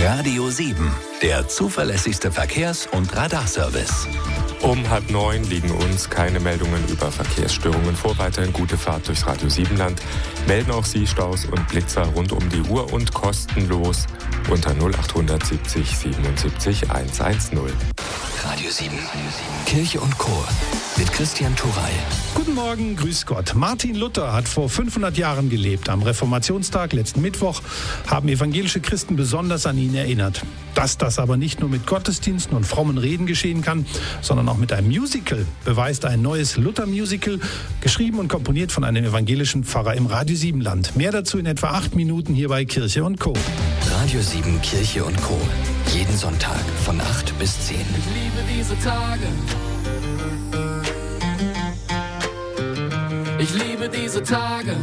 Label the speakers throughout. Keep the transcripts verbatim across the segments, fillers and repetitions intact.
Speaker 1: Radio sieben, der zuverlässigste Verkehrs- und Radarservice.
Speaker 2: Um halb neun liegen uns keine Meldungen über Verkehrsstörungen vor. Weiterhin gute Fahrt durchs Radio sieben Land. Melden auch Sie Staus und Blitzer rund um die Uhr und kostenlos unter null acht siebzig siebenundsiebzig hundertzehn.
Speaker 1: Radio sieben, Kirche und Chor mit Christian Thuray.
Speaker 3: Guten Morgen, grüß Gott. Martin Luther hat vor fünfhundert Jahren gelebt. Am Reformationstag, letzten Mittwoch, haben evangelische Christen besonders an ihn erinnert. Dass das aber nicht nur mit Gottesdiensten und frommen Reden geschehen kann, sondern auch mit einem Musical, beweist ein neues Luther-Musical, geschrieben und komponiert von einem evangelischen Pfarrer im Radio sieben Land. Mehr dazu in etwa acht Minuten hier bei Kirche und Co.
Speaker 1: Radio sieben, Kirche und Co. Jeden Sonntag von acht bis zehn.
Speaker 4: Ich liebe diese Tage. Ich liebe diese Tage.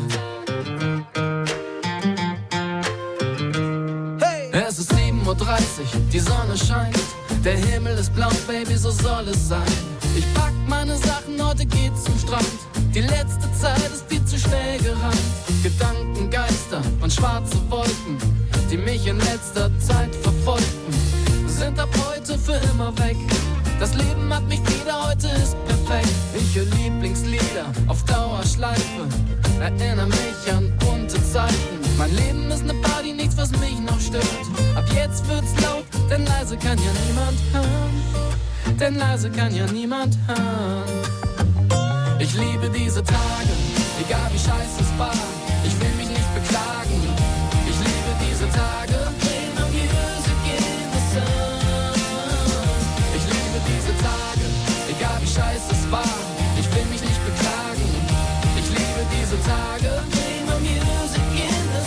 Speaker 4: Hey! Es ist sieben Uhr dreißig, die Sonne scheint. Der Himmel ist blau, Baby, so soll es sein. Ich pack meine Sachen, heute geht's zum Strand. Die letzte Zeit ist viel zu schnell gerannt. Gedankengeister und schwarze Wolken, die mich in letzter Zeit verfolgten, sind ab heute für immer weg. Das Leben hat mich wieder, heute ist perfekt. Ich höre Lieblingslieder auf Dauerschleife, erinnere mich an bunte Zeiten. Mein Leben ist ne Party, nichts was mich noch stört. Ab jetzt wird's laut, denn leise kann ja niemand hören. Denn leise kann ja niemand hören. Ich liebe diese Tage, egal wie scheiße es war. Ich will mich nicht beklagen. Ich liebe diese Tage. Egal wie scheiße es war, ich will mich nicht beklagen. Ich liebe diese Tage. Play my music in the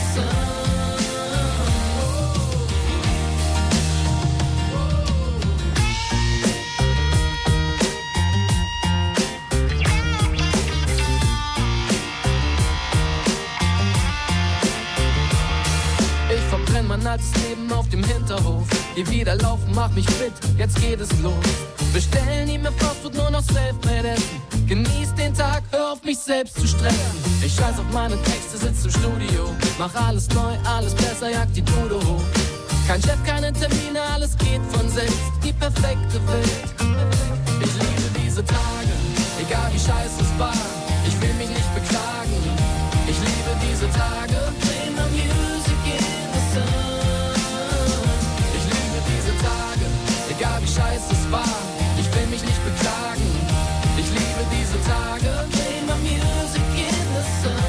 Speaker 4: Ich verbrenn mein altes Leben auf dem Hinterhof. Geh wieder laufen, mach mich fit, jetzt geht es los. Bestellen ihm mir Fastfood, nur noch Selfmade essen. Genieß den Tag, hör auf mich selbst zu stressen. Ich scheiß auf meine Texte, sitz im Studio. Mach alles neu, alles besser, jag die Bude hoch. Kein Chef, keine Termine, alles geht von selbst. Die perfekte Welt. Ich liebe diese Tage, egal wie scheiße es war. Ich will mich nicht beklagen. Ich liebe diese Tage. Play my music in the sun. Ich liebe diese Tage, egal wie scheiße es war. Ich will mich nicht beklagen. Ich liebe diese Tage. Play my music in the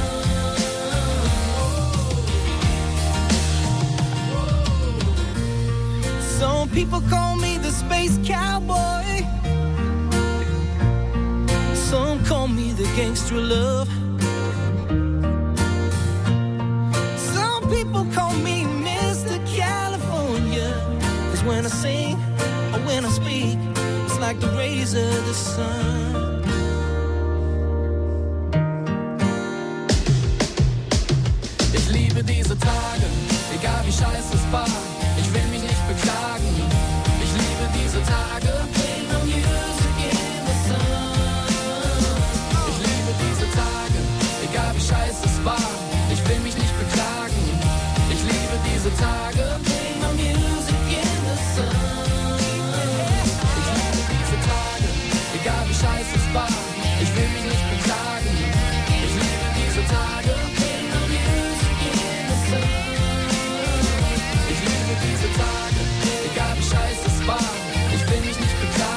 Speaker 4: sun.
Speaker 5: Some people call me the space cowboy. Some call me the gangster of love. Some people call me Mister California. 'Cause when I sing or when I speak, it's like the rays of the sun.
Speaker 4: Ich liebe diese Tage, egal wie scheiße es war. Ich will mich nicht beklagen. Ich liebe diese Tage. Play my music in the sun. Ich liebe diese Tage, egal wie scheiße es war. Ich will mich nicht beklagen. Ich liebe diese Tage. Play my music in the sun. Ich liebe diese Tage, egal wie scheiße es war. Ich will mich nicht beklagen. Ich liebe diese Tage. Play my music in the sun. Ich liebe diese Tage, egal wie scheiße es war. Ich will mich nicht beklagen.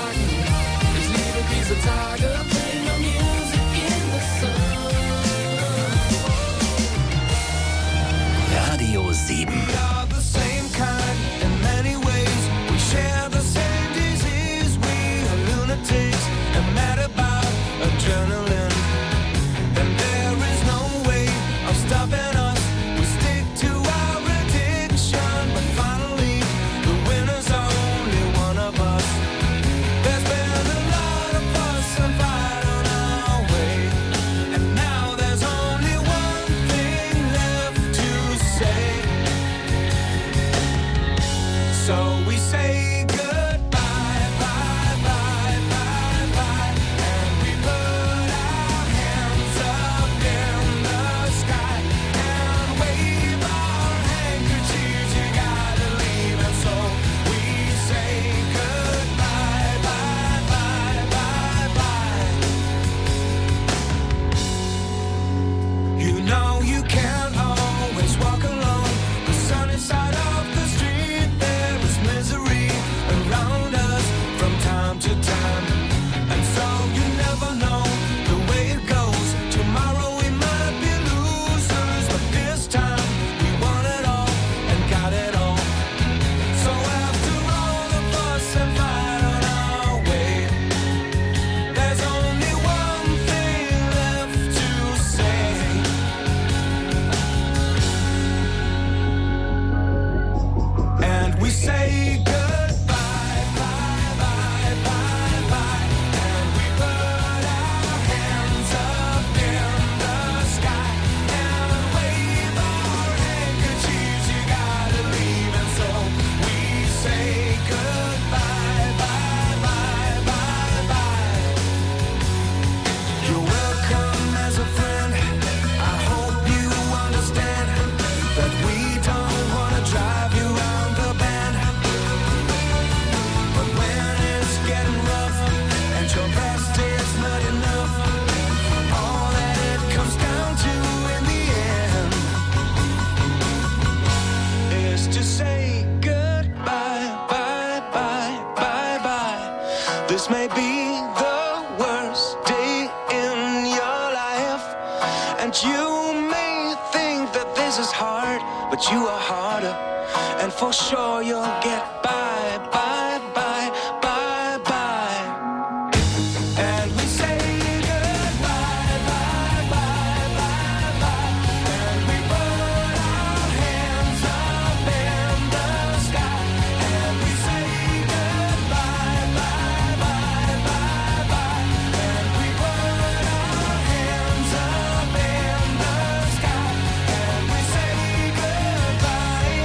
Speaker 6: is as hard, but you are harder. And for sure you'll get by, by, by, by, by. And we say goodbye, bye, bye, bye, bye. And we put our hands up in the sky. And we say goodbye, bye, bye, bye, bye. And we put our hands up in the sky. And we say goodbye.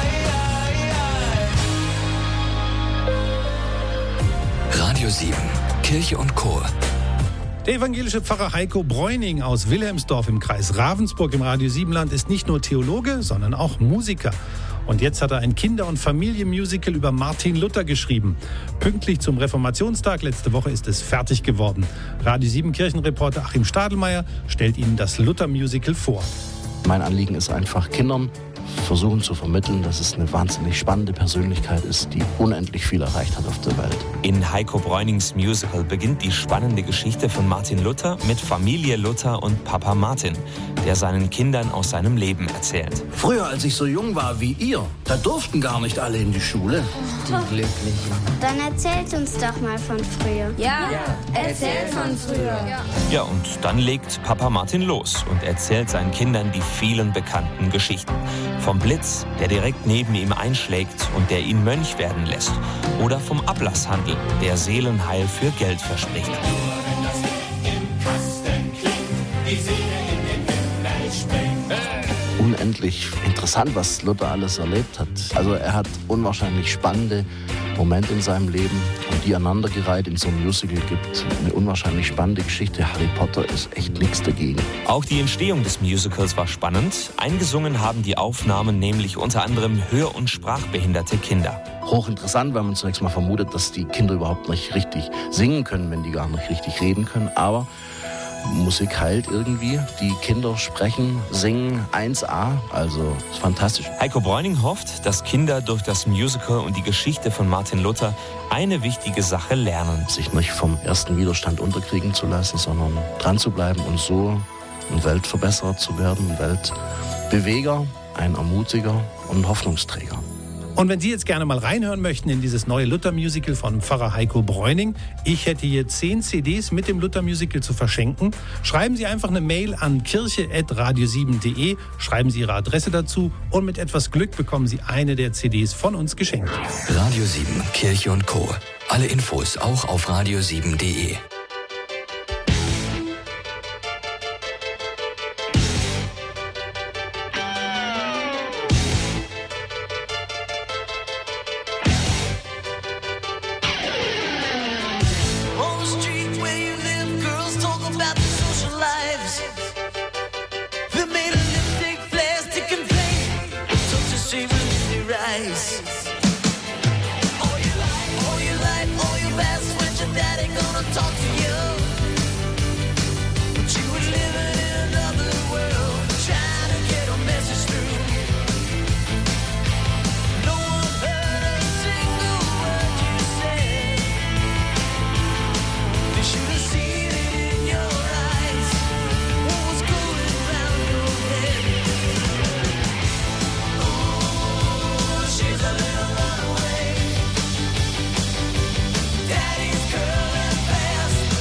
Speaker 1: Radio sieben, Kirche und Chor.
Speaker 3: Der evangelische Pfarrer Heiko Bräuning aus Wilhelmsdorf im Kreis Ravensburg im Radio sieben Land ist nicht nur Theologe, sondern auch Musiker. Und jetzt hat er ein Kinder- und Familienmusical über Martin Luther geschrieben. Pünktlich zum Reformationstag letzte Woche ist es fertig geworden. Radio sieben Kirchenreporter Achim Stadelmeier stellt Ihnen das Luther-Musical vor.
Speaker 7: Mein Anliegen ist einfach, Kindern versuchen zu vermitteln, dass es eine wahnsinnig spannende Persönlichkeit ist, die unendlich viel erreicht hat auf der Welt.
Speaker 8: In Heiko Bräunings Musical beginnt die spannende Geschichte von Martin Luther mit Familie Luther und Papa Martin, der seinen Kindern aus seinem Leben erzählt.
Speaker 9: Früher, als ich so jung war wie ihr, da durften gar nicht alle in die Schule.
Speaker 10: Die Glücklichen. Dann erzählt uns doch mal von früher.
Speaker 11: Ja, ja. Erzähl von früher. Ja.
Speaker 8: ja, und dann legt Papa Martin los und erzählt seinen Kindern die vielen bekannten Geschichten. Vom Blitz, der direkt neben ihm einschlägt und der ihn Mönch werden lässt. Oder vom Ablasshandel, der Seelenheil für Geld verspricht.
Speaker 12: Nur wenn das Lied im Kasten klingt, die Seele in den Himmel springt.
Speaker 7: Unendlich interessant, was Luther alles erlebt hat. Also er hat unwahrscheinlich spannende Momente in seinem Leben und die aneinandergereiht in so einem Musical gibt eine unwahrscheinlich spannende Geschichte. Harry Potter ist echt nichts dagegen.
Speaker 8: Auch die Entstehung des Musicals war spannend. Eingesungen haben die Aufnahmen nämlich unter anderem hör- und sprachbehinderte Kinder.
Speaker 7: Hochinteressant, weil man zunächst mal vermutet, dass die Kinder überhaupt nicht richtig singen können, wenn die gar nicht richtig reden können. Aber Musik heilt irgendwie. Die Kinder sprechen, singen eins A, also ist fantastisch.
Speaker 8: Heiko Bräuning hofft, dass Kinder durch das Musical und die Geschichte von Martin Luther eine wichtige Sache lernen.
Speaker 7: Sich nicht vom ersten Widerstand unterkriegen zu lassen, sondern dran zu bleiben und so ein Weltverbesserer zu werden, ein Weltbeweger, ein Ermutiger und ein Hoffnungsträger.
Speaker 3: Und wenn Sie jetzt gerne mal reinhören möchten in dieses neue Luther-Musical von Pfarrer Heiko Bräuning, ich hätte hier zehn C Ds mit dem Luther-Musical zu verschenken. Schreiben Sie einfach eine Mail an kirche at radio sieben punkt de, schreiben Sie Ihre Adresse dazu und mit etwas Glück bekommen Sie eine der C Ds von uns geschenkt.
Speaker 1: Radio sieben, Kirche und Chor. Alle Infos auch auf radio sieben punkt de.
Speaker 6: Daddy's curling fast.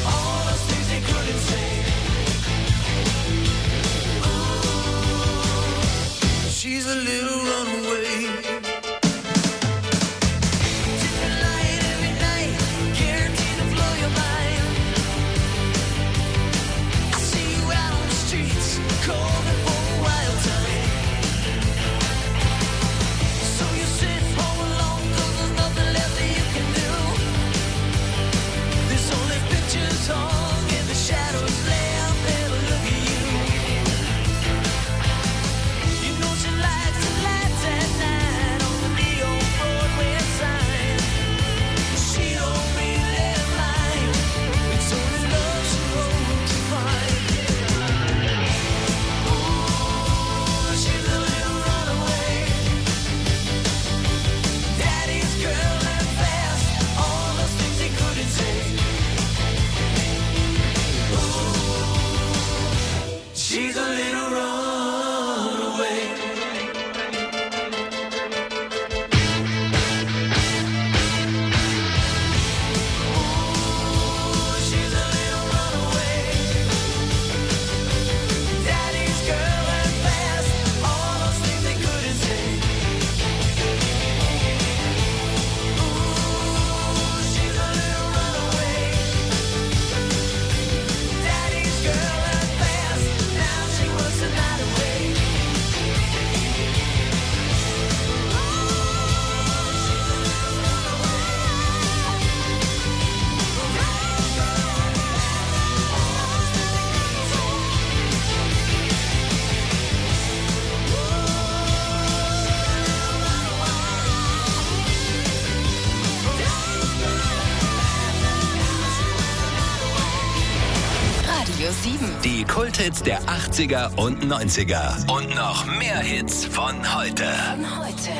Speaker 1: Kulthits der achtziger und neunziger. Und noch mehr Hits von heute.
Speaker 11: Von heute.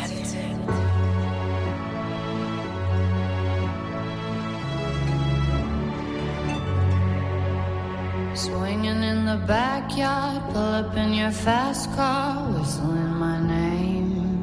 Speaker 13: Swinging in the backyard, pull up in your fast car, whistling my name.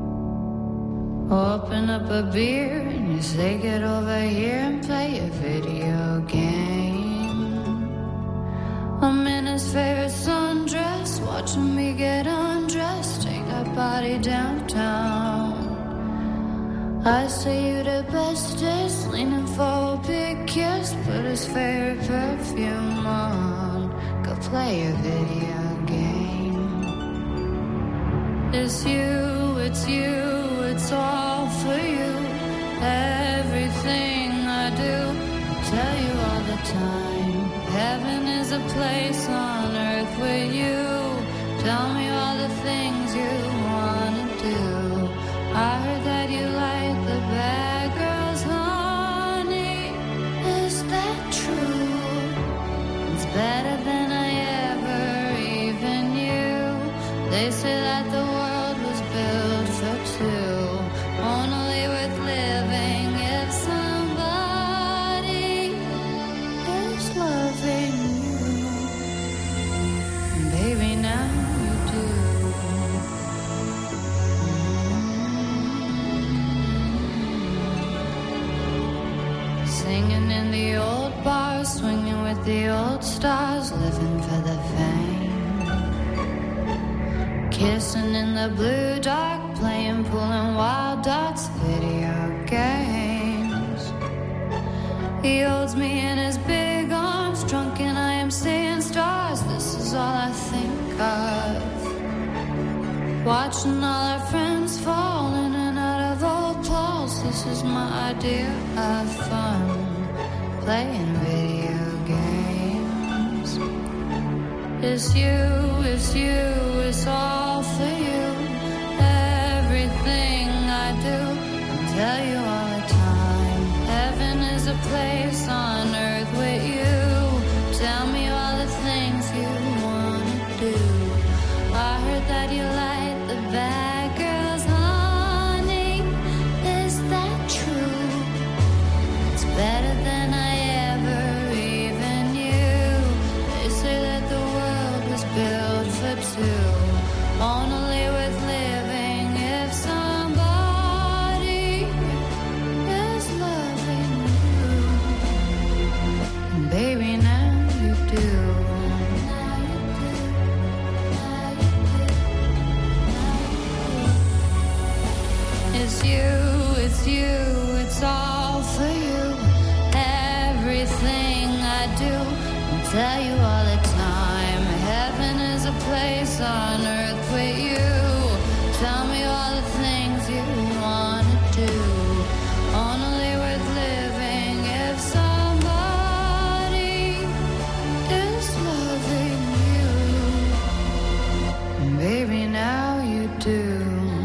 Speaker 13: Open up a beer and you say get over here and play a video game. I'm in his favorite sundress, watching me get undressed, take that body downtown. I say you the bestest, leaning for a big kiss, put his favorite perfume on, go play a video game. It's you, it's you, it's all for you. Everything I do, I tell you all the time. Heaven is a place on earth with you. Tell me all the things you wanna do. I heard that you like the bad girls, honey. Is that true? It's better than I ever even knew. They say that the world was built for two, only worth living if somebody is loving you. And baby, now you do. Singing in the old bars, swinging with the old stars, living for the fame. Kissing in the blue dark, playing pool and wild dots, video games. He holds me in his big arms, drunk and I am seeing stars. This is all I think of. Watching all our friends fall in and out of old clothes. This is my idea of fun, playing video games. It's you, it's you, it's all for you. Everything I do, I tell you all the time. Heaven is a place on earth with you. Tell me all the things you wanna do. I heard that you like the bad girls, honey. Is that true? It's better than I ever even knew. They say that the world was built for two, only worth living if somebody is loving you. And baby, now you do. It's you, it's you, it's all for you. Everything I do, I tell you all the time. Heaven is a place on earth with you. Tell me all the things you wanna do. Only worth living if somebody is loving you. And baby, now you do.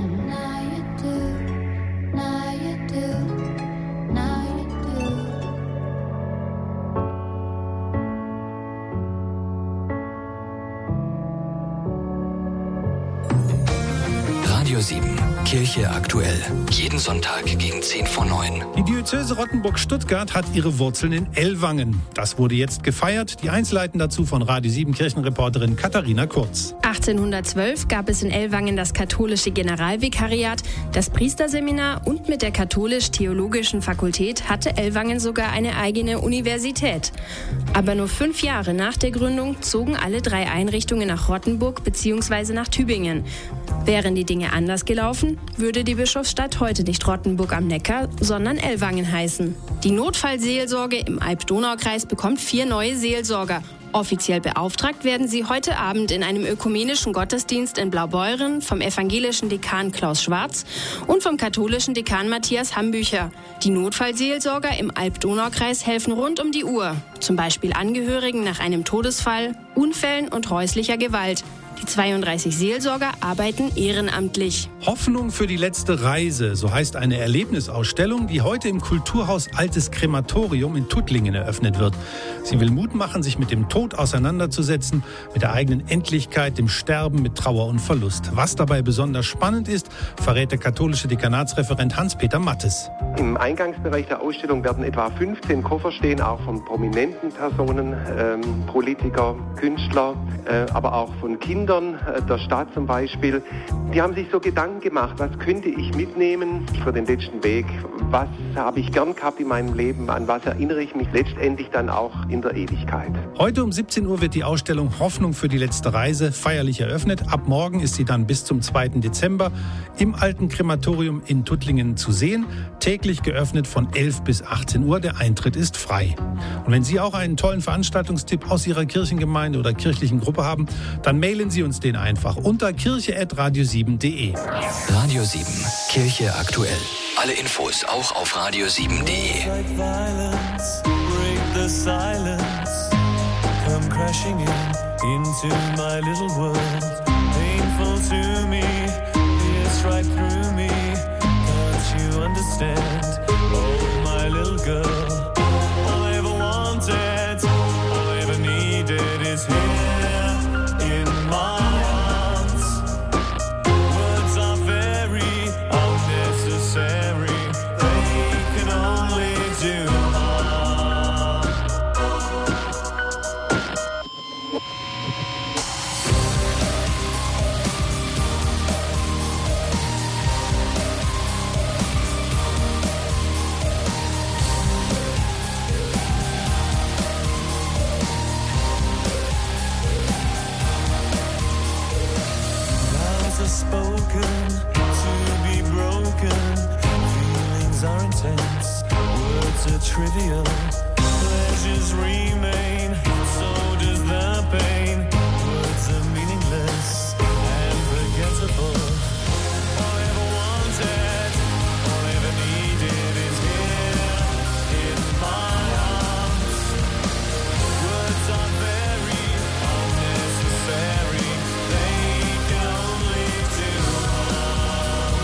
Speaker 1: Radio sieben, Kirche aktuell. Jeden Sonntag gegen zehn vor neun.
Speaker 3: Die Diözese Rottenburg-Stuttgart hat ihre Wurzeln in Ellwangen. Das wurde jetzt gefeiert. Die Einzelheiten dazu von Radio sieben Kirchenreporterin Katharina Kurz.
Speaker 14: achtzehnhundertzwölf gab es in Ellwangen das katholische Generalvikariat, das Priesterseminar und mit der katholisch-theologischen Fakultät hatte Ellwangen sogar eine eigene Universität. Aber nur fünf Jahre nach der Gründung zogen alle drei Einrichtungen nach Rottenburg bzw. nach Tübingen. Wären die Dinge anders gelaufen, würde die Bischofsstadt heute nicht Rottenburg am Neckar, sondern Ellwangen heißen. Die Notfallseelsorge im Alb-Donau-Kreis bekommt vier neue Seelsorger. Offiziell beauftragt werden sie heute Abend in einem ökumenischen Gottesdienst in Blaubeuren vom evangelischen Dekan Klaus Schwarz und vom katholischen Dekan Matthias Hambücher. Die Notfallseelsorger im Alb-Donau-Kreis helfen rund um die Uhr, zum Beispiel Angehörigen nach einem Todesfall, Unfällen und häuslicher Gewalt. Die zweiunddreißig Seelsorger arbeiten ehrenamtlich.
Speaker 3: Hoffnung für die letzte Reise, so heißt eine Erlebnisausstellung, die heute im Kulturhaus Altes Krematorium in Tuttlingen eröffnet wird. Sie will Mut machen, sich mit dem Tod auseinanderzusetzen, mit der eigenen Endlichkeit, dem Sterben, mit Trauer und Verlust. Was dabei besonders spannend ist, verrät der katholische Dekanatsreferent Hans-Peter Mattes.
Speaker 15: Im Eingangsbereich der Ausstellung werden etwa fünfzehn Koffer stehen, auch von prominenten Personen, ähm, Politiker, Künstler, äh, aber auch von Kindern äh, der Stadt zum Beispiel. Die haben sich so Gedanken gemacht, was könnte ich mitnehmen für den letzten Weg, was habe ich gern gehabt in meinem Leben, an was erinnere ich mich letztendlich dann auch in der Ewigkeit.
Speaker 3: Heute um siebzehn Uhr wird die Ausstellung Hoffnung für die letzte Reise feierlich eröffnet. Ab morgen ist sie dann bis zum zweiten Dezember im Alten Krematorium in Tuttlingen zu sehen. Täglich geöffnet von elf bis achtzehn Uhr. Der Eintritt ist frei. Und wenn Sie auch einen tollen Veranstaltungstipp aus Ihrer Kirchengemeinde oder kirchlichen Gruppe haben, dann mailen Sie uns den einfach unter kirche at radio sieben punkt de.
Speaker 1: Radio sieben, Kirche aktuell. Alle Infos auch auf radio sieben punkt de.
Speaker 16: Trivial pleasures remain, so does the pain. Words are meaningless and forgettable. All I ever wanted, all I ever needed is here in my arms. Words are very unnecessary, they can only do harm.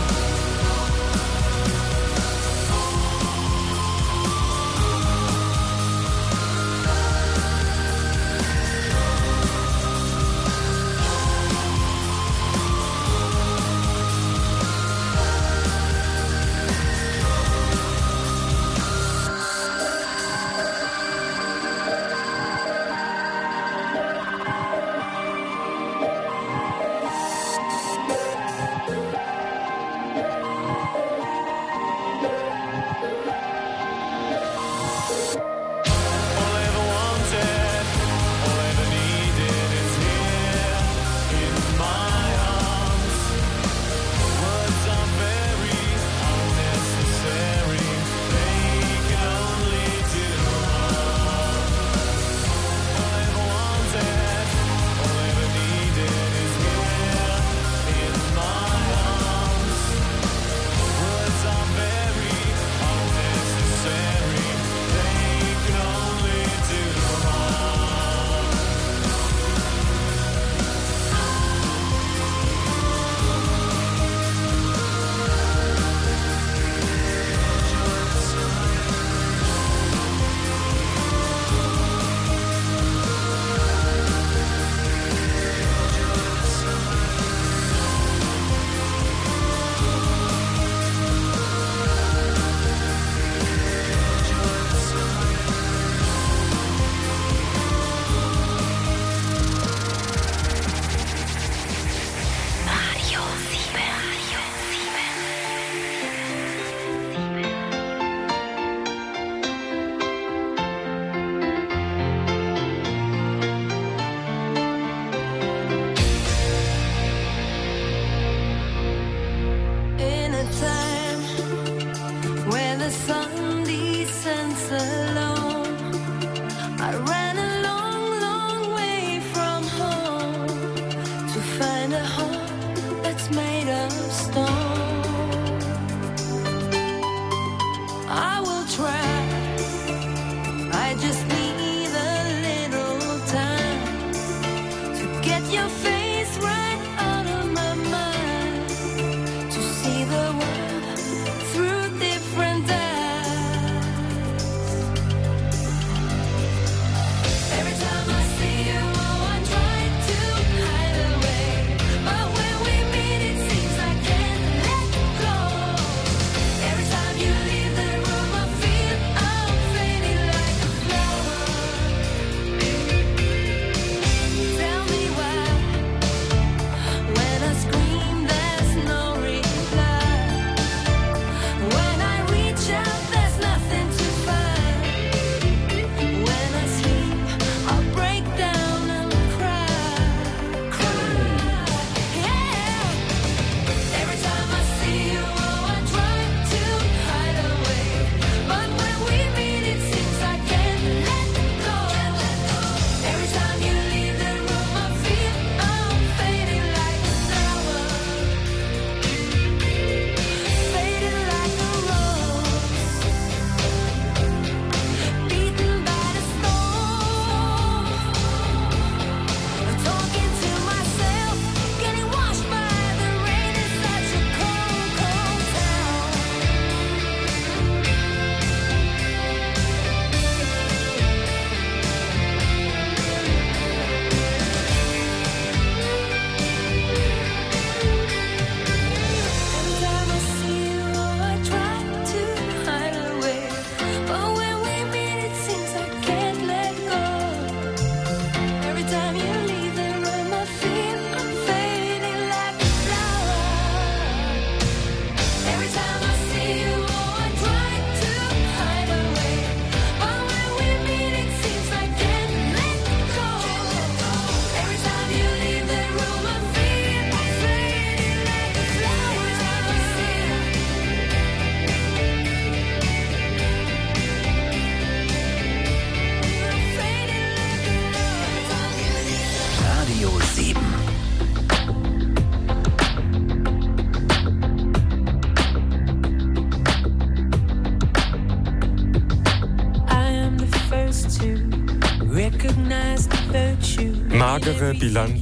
Speaker 2: magere Bilanz.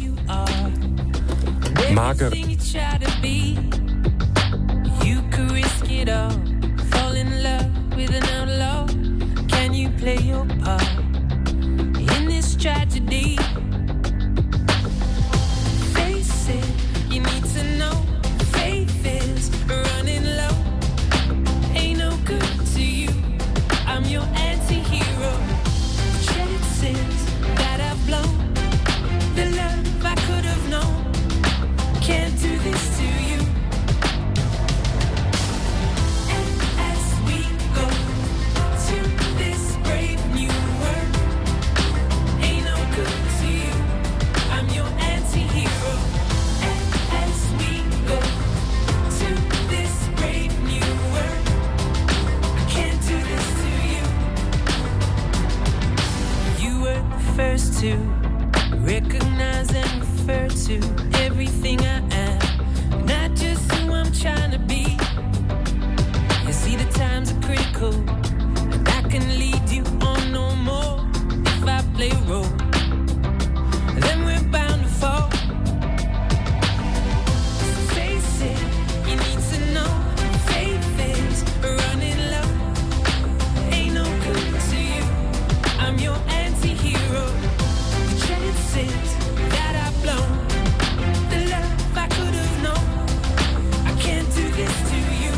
Speaker 2: Mager.
Speaker 17: You could risk it all, fall in love with an outlaw. Can you play your part in this tragedy? Face it, you need to know. Faith is running low. Ain't no good to you. I'm your anti-hero. Chances that I've blown, the love I could have known. Can't do this to you. And as we go to this brave new world, ain't no good to you. I'm your anti-hero. And as we go to this brave new world, I can't do this to you. You were the first to recognize and refer to everything I am, not just who I'm trying to be. You see, the times are critical, and I can lead you on no more. If I play a role, then we're bound to fall. So face it, you need to know. Faith is running low. Ain't no good to you. I'm your anti-hero. The chances that I've blown, the love I could have known. I can't do this to you.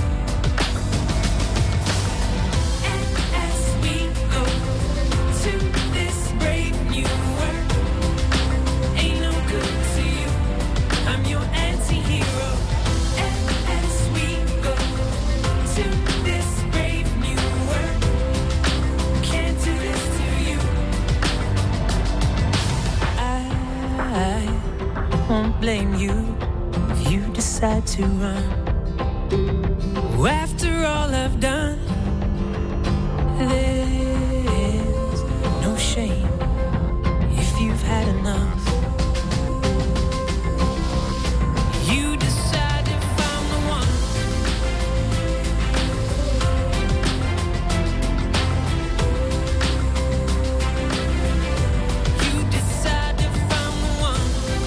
Speaker 17: And as we go to this brave new world, ain't no good to you. I'm your anti-hero. And as we go to this brave new world, can't do this to you. I won't blame you if you decide to run. After all I've done, there's no shame if you've had enough. You decide if I'm the one. You decide if I'm the one.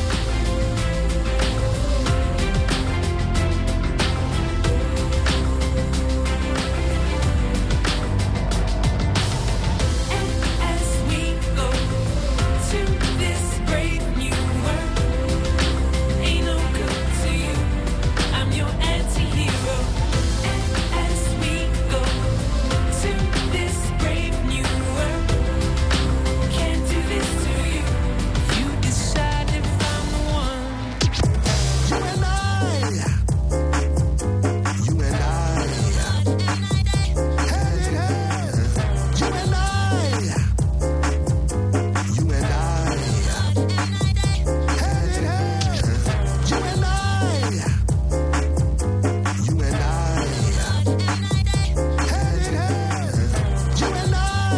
Speaker 17: As we go to this brave new world, ain't no good to you. I'm your anti-hero. And as we go to this brave new world, can't do this to you. You decide if I'm the one.
Speaker 18: You and I, you and I, hand in hand. You and I, you and I, hand in hand. You and I, you and I, hand in hand. You and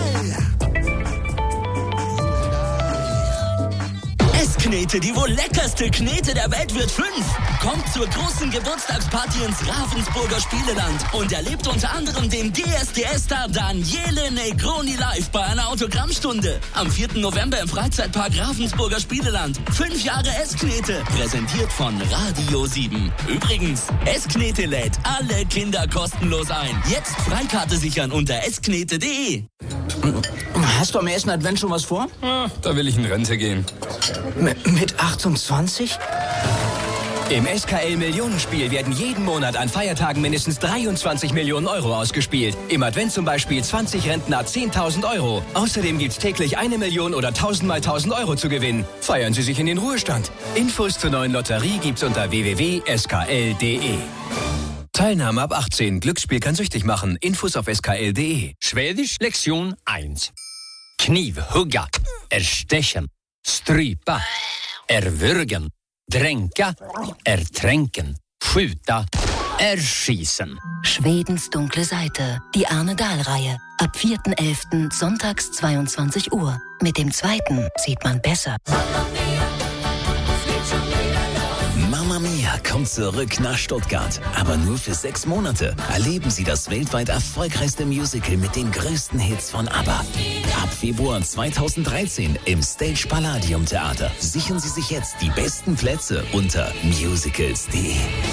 Speaker 18: I.
Speaker 19: Essknete, die wohl leckerste Knete der Welt wird fünf. Kommt zur großen Geburtstagsparty ins Ravensburger Spieleland und erlebt unter anderem den D S D S-Star Daniele Negroni live bei einer Autogrammstunde. Am vierten November im Freizeitpark Ravensburger Spieleland. Fünf Jahre Essknete, präsentiert von Radio sieben. Übrigens, Essknete lädt alle Kinder kostenlos ein. Jetzt Freikarte sichern unter essknete punkt de.
Speaker 9: Hast du am ersten Advent schon was vor?
Speaker 20: Ah, da will ich in Rente gehen.
Speaker 9: M- mit achtundzwanzig?
Speaker 21: Im S K L-Millionenspiel werden jeden Monat an Feiertagen mindestens dreiundzwanzig Millionen Euro ausgespielt. Im Advent zum Beispiel zwanzig Rentner zehntausend Euro. Außerdem gibt's täglich eine Million oder tausend mal tausend Euro zu gewinnen. Feiern Sie sich in den Ruhestand. Infos zur neuen Lotterie gibt's unter w w w punkt s k l punkt d e. Teilnahme ab achtzehn. Glücksspiel kann süchtig machen. Infos auf s k l punkt d e.
Speaker 22: Schwedisch Lektion eins. Knivhugga, erstechen, strypa, erwürgen, dränka, ertränken, skjuta, erschießen.
Speaker 23: Schwedens dunkle Seite, die Arne Dahl-Reihe. Ab vierten elften sonntags zweiundzwanzig Uhr. Mit dem zweiten sieht man besser.
Speaker 24: Mamma Mia
Speaker 4: kommt zurück nach Stuttgart. Aber nur für sechs Monate. Erleben Sie das weltweit erfolgreichste Musical mit den größten Hits von ABBA. Ab Februar zweitausenddreizehn im Stage Palladium Theater. Sichern Sie sich jetzt die besten Plätze unter musicals punkt de.